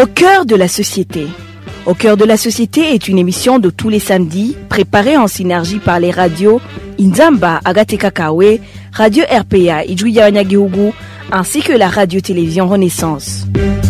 Au cœur de la société. Au cœur de la société est une émission de tous les samedis, préparée en synergie par les radios Inzamba Agatekakawe, Radio RPA Ijuya Wanyagihugu, ainsi que la radio-télévision Renaissance.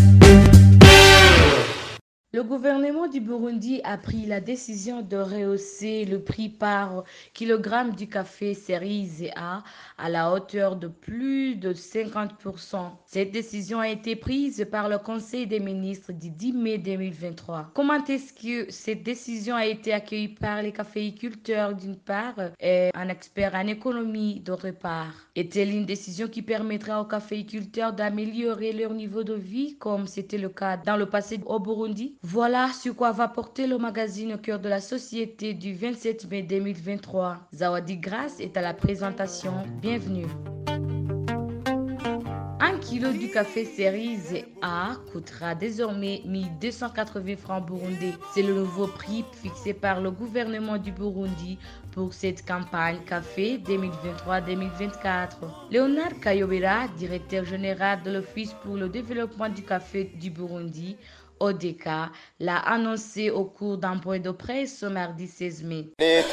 Le gouvernement du Burundi a pris la décision de rehausser le prix par kilogramme du café Cerise A à la hauteur de plus de 50%. Cette décision a été prise par le Conseil des ministres du 10 mai 2023. Comment est-ce que cette décision a été accueillie par les caféiculteurs d'une part et un expert en économie d'autre part? Est-elle une décision qui permettra aux caféiculteurs d'améliorer leur niveau de vie comme c'était le cas dans le passé au Burundi? Voilà sur quoi va porter le magazine Au cœur de la société du 27 mai 2023. Zawadi Grace est à la présentation. Bienvenue. 1 kilo du café Cerise A coûtera désormais 1280 francs burundais. C'est le nouveau prix fixé par le gouvernement du Burundi pour cette campagne café 2023-2024. Léonard Kayobera, directeur général de l'Office pour le développement du café du Burundi, ODK, l'a annoncé au cours d'un point de presse ce mardi 16 mai.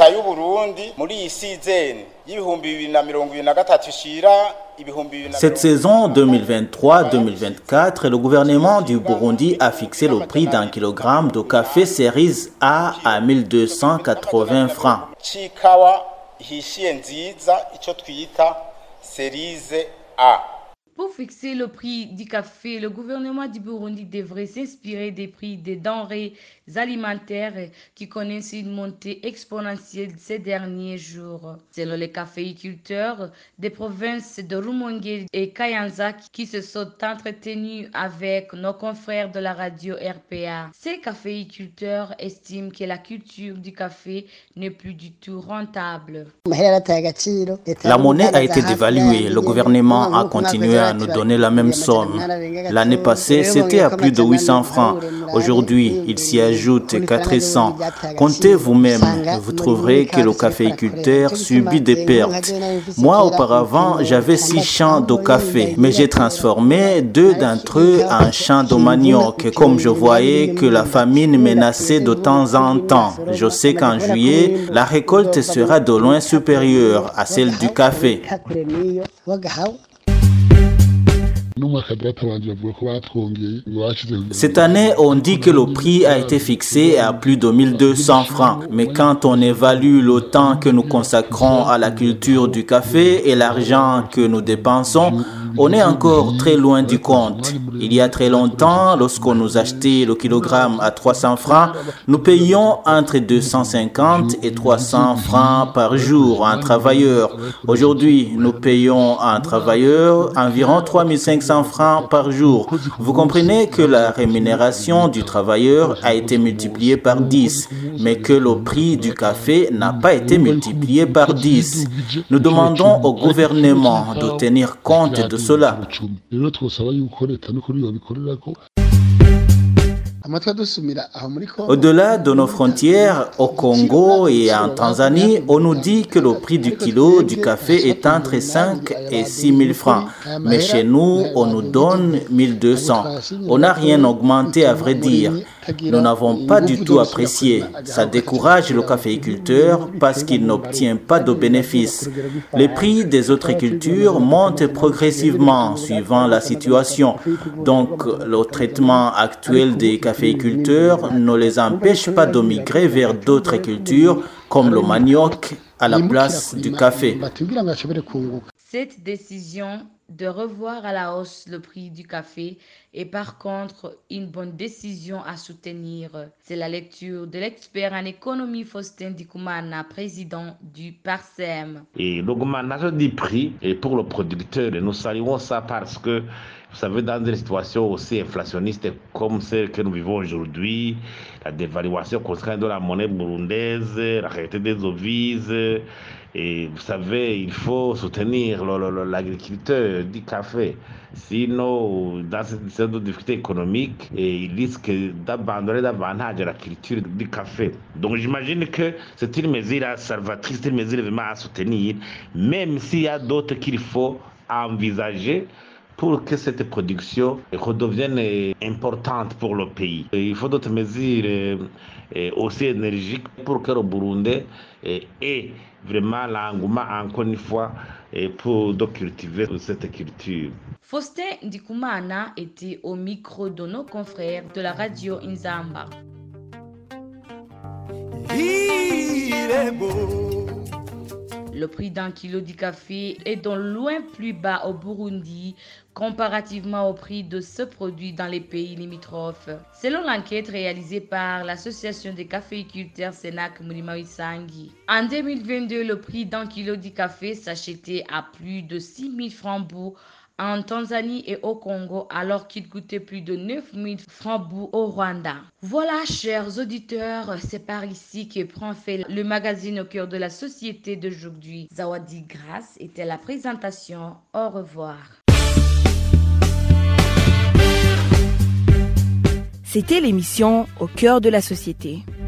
Cette saison 2023-2024, le gouvernement du Burundi a fixé le prix d'un kilogramme de café Cerise A à 1280 francs. Pour fixer le prix du café, le gouvernement du Burundi devrait s'inspirer des prix des denrées alimentaires qui connaissent une montée exponentielle ces derniers jours. Selon les caféiculteurs des provinces de Rumongue et Kayanza qui se sont entretenus avec nos confrères de la radio RPA, ces caféiculteurs estiment que la culture du café n'est plus du tout rentable. La monnaie a été dévaluée. Le gouvernement a continué à nous donner la même somme. L'année passée, c'était à plus de 800 francs. Aujourd'hui, il s'y ajoute 400. Comptez vous-même, vous trouverez que le caféiculteur subit des pertes. Moi, auparavant, j'avais 6 champs de café, mais j'ai transformé 2 d'entre eux en champs de manioc, comme je voyais que la famine menaçait de temps en temps. Je sais qu'en juillet, la récolte sera de loin supérieure à celle du café. Cette année, on dit que le prix a été fixé à plus de 1200 francs. Mais quand on évalue le temps que nous consacrons à la culture du café et l'argent que nous dépensons, on est encore très loin du compte. Il y a très longtemps, lorsqu'on nous achetait le kilogramme à 300 francs, nous payions entre 250 et 300 francs par jour à un travailleur. Aujourd'hui, nous payons à un travailleur environ 3500 francs par jour. Vous comprenez que la rémunération du travailleur a été multipliée par 10, mais que le prix du café n'a pas été multiplié par 10. Nous demandons au gouvernement de tenir compte de cela. Au-delà de nos frontières, au Congo et en Tanzanie, on nous dit que le prix du kilo du café est entre 5 et 6 000 francs. Mais chez nous, on nous donne 1200. On n'a rien augmenté à vrai dire. Nous n'avons pas du tout apprécié. Ça décourage le caféiculteur parce qu'il n'obtient pas de bénéfices. Les prix des autres cultures montent progressivement suivant la situation. Donc, le traitement actuel des caféiculteurs ne les empêche pas de migrer vers d'autres cultures comme le manioc à la place du café. Cette décision de revoir à la hausse le prix du café est par contre une bonne décision à soutenir. C'est la lecture de l'expert en économie Faustin Dikoumana, président du PARSEM. Et l'augmentation du prix est pour le producteur, nous saluons ça parce que vous savez, dans des situations aussi inflationnistes comme celle que nous vivons aujourd'hui, la dévaluation conséquente de la monnaie burundaise, la réalité des devises, et vous savez, il faut soutenir l'agriculteur du café. Sinon, dans cette difficulté économique, il risque d'abandonner davantage la culture du café. Donc j'imagine que c'est une mesure salvatrice, une mesure vraiment à soutenir, même s'il y a d'autres qu'il faut envisager pour que cette production redevienne importante pour le pays. Il faut d'autres mesures aussi énergiques pour que le Burundi ait vraiment l'engouement, encore une fois, pour cultiver cette culture. Faustin Ndikumana était au micro de nos confrères de la radio Inzamba. Il est beau. Le prix d'un kilo du café est donc loin plus bas au Burundi comparativement au prix de ce produit dans les pays limitrophes. Selon l'enquête réalisée par l'association des caféiculteurs Senak Mulima Isangi, en 2022, le prix d'un kilo du café s'achetait à plus de 6 000 francs bourg en Tanzanie et au Congo, alors qu'il coûtait plus de 9 000 francs bourg au Rwanda. Voilà, chers auditeurs, c'est par ici que prend fin le magazine au cœur de la société d'aujourd'hui. Zawadi Grace était la présentation. Au revoir. C'était l'émission Au cœur de la société.